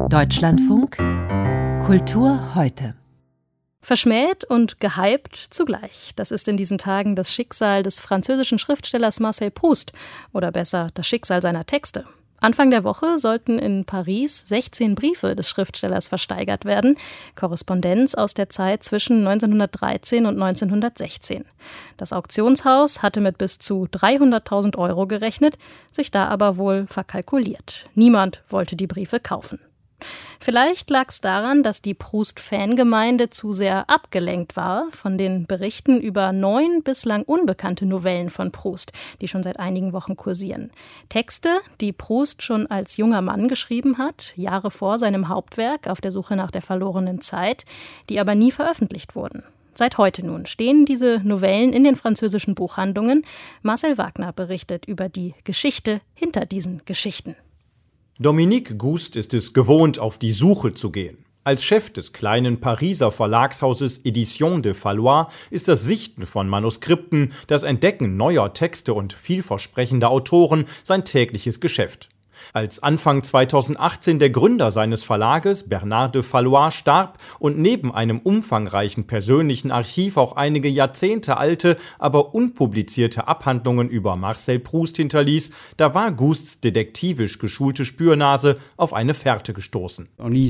Deutschlandfunk Kultur heute. Verschmäht und gehypt zugleich. Das ist in diesen Tagen das Schicksal des französischen Schriftstellers Marcel Proust. Oder besser, das Schicksal seiner Texte. Anfang der Woche sollten in Paris 16 Briefe des Schriftstellers versteigert werden. Korrespondenz aus der Zeit zwischen 1913 und 1916. Das Auktionshaus hatte mit bis zu 300.000 € gerechnet, sich da aber wohl verkalkuliert. Niemand wollte die Briefe kaufen. Vielleicht lag es daran, dass die Proust-Fangemeinde zu sehr abgelenkt war von den Berichten über 9 bislang unbekannte Novellen von Proust, die schon seit einigen Wochen kursieren. Texte, die Proust schon als junger Mann geschrieben hat, Jahre vor seinem Hauptwerk Auf der Suche nach der verlorenen Zeit, die aber nie veröffentlicht wurden. Seit heute nun stehen diese Novellen in den französischen Buchhandlungen. Marcel Wagner berichtet über die Geschichte hinter diesen Geschichten. Dominique Gust ist es gewohnt, auf die Suche zu gehen. Als Chef des kleinen Pariser Verlagshauses Éditions de Fallois ist das Sichten von Manuskripten, das Entdecken neuer Texte und vielversprechender Autoren sein tägliches Geschäft. Als Anfang 2018 der Gründer seines Verlages, Bernard de Fallois, starb und neben einem umfangreichen persönlichen Archiv auch einige Jahrzehnte alte, aber unpublizierte Abhandlungen über Marcel Proust hinterließ, da war Gusts detektivisch geschulte Spürnase auf eine Fährte gestoßen.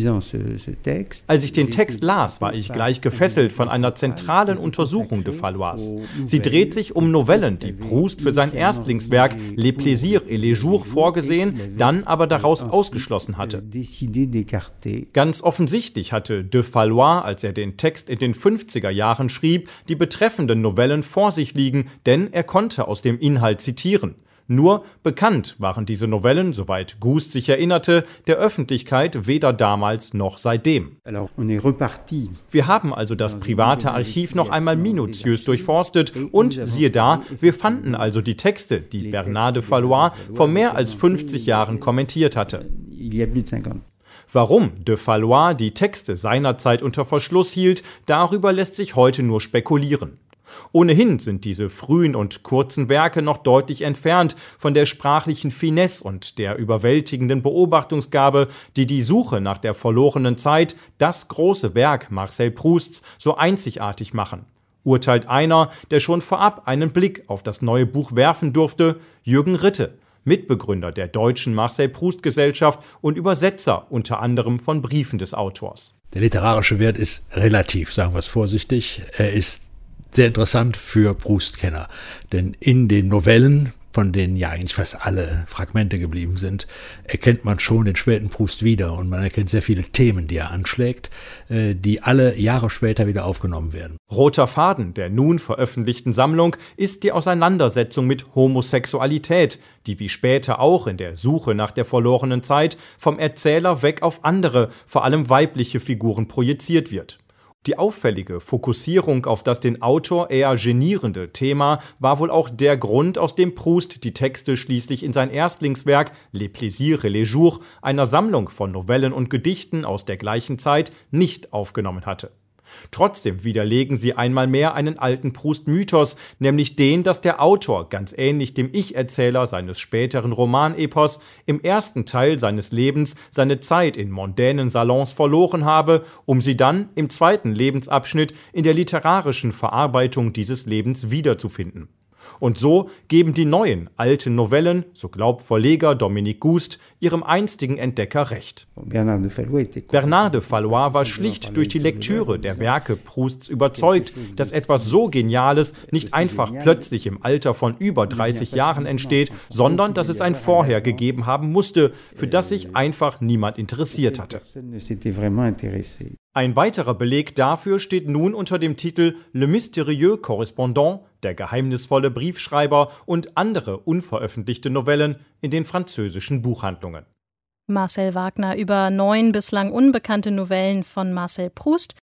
Als ich den Text las, war ich gleich gefesselt von einer zentralen Untersuchung de Fallois. Sie dreht sich um Novellen, die Proust für sein Erstlingswerk Les Plaisirs et les Jours vorgesehen, dann aber daraus ausgeschlossen hatte. Ganz offensichtlich hatte de Fallois, als er den Text in den 50er Jahren schrieb, die betreffenden Novellen vor sich liegen, denn er konnte aus dem Inhalt zitieren. Nur bekannt waren diese Novellen, soweit Gust sich erinnerte, der Öffentlichkeit weder damals noch seitdem. Wir haben also das private Archiv noch einmal minutiös durchforstet und siehe da, wir fanden also die Texte, die Bernard de Fallois vor mehr als 50 Jahren kommentiert hatte. Warum de Fallois die Texte seinerzeit unter Verschluss hielt, darüber lässt sich heute nur spekulieren. Ohnehin sind diese frühen und kurzen Werke noch deutlich entfernt von der sprachlichen Finesse und der überwältigenden Beobachtungsgabe, die die Suche nach der verlorenen Zeit, das große Werk Marcel Prousts, so einzigartig machen. Urteilt einer, der schon vorab einen Blick auf das neue Buch werfen durfte, Jürgen Ritte, Mitbegründer der Deutschen Marcel Proust Gesellschaft und Übersetzer unter anderem von Briefen des Autors. Der literarische Wert ist relativ, sagen wir es vorsichtig. Er ist sehr interessant für Proust-Kenner, denn in den Novellen, von denen ja eigentlich fast alle Fragmente geblieben sind, erkennt man schon den späten Proust wieder und man erkennt sehr viele Themen, die er anschlägt, die alle Jahre später wieder aufgenommen werden. Roter Faden der nun veröffentlichten Sammlung ist die Auseinandersetzung mit Homosexualität, die wie später auch in der Suche nach der verlorenen Zeit vom Erzähler weg auf andere, vor allem weibliche Figuren projiziert wird. Die auffällige Fokussierung auf das den Autor eher genierende Thema war wohl auch der Grund, aus dem Proust die Texte schließlich in sein Erstlingswerk Les Plaisirs et les Jours, einer Sammlung von Novellen und Gedichten aus der gleichen Zeit, nicht aufgenommen hatte. Trotzdem widerlegen sie einmal mehr einen alten Proust-Mythos, nämlich den, dass der Autor, ganz ähnlich dem Ich-Erzähler seines späteren Romanepos, im ersten Teil seines Lebens seine Zeit in mondänen Salons verloren habe, um sie dann im zweiten Lebensabschnitt in der literarischen Verarbeitung dieses Lebens wiederzufinden. Und so geben die neuen, alten Novellen, so glaubt Verleger Dominique Gust, ihrem einstigen Entdecker recht. Bernard de Fallois war schlicht durch die Lektüre der Werke Prousts überzeugt, dass etwas so Geniales nicht einfach plötzlich im Alter von über 30 Jahren entsteht, sondern dass es ein Vorher gegeben haben musste, für das sich einfach niemand interessiert hatte. Ein weiterer Beleg dafür steht nun unter dem Titel Le mystérieux correspondant, der geheimnisvolle Briefschreiber und andere unveröffentlichte Novellen in den französischen Buchhandlungen. Marcel Wagner über 9 bislang unbekannte Novellen von Marcel Proust.